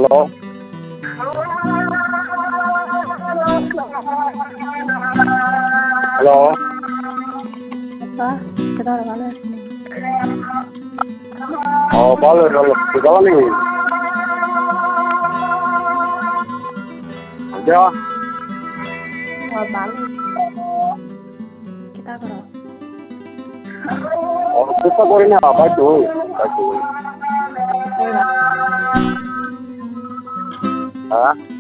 hello hello কোথায় ভালো আছি ও ভালো ভালো কোথাও নেই দেওয়া ভালো কোথায় করো অসুস্থ করি না বাড়িতে ওই হ্যাঁ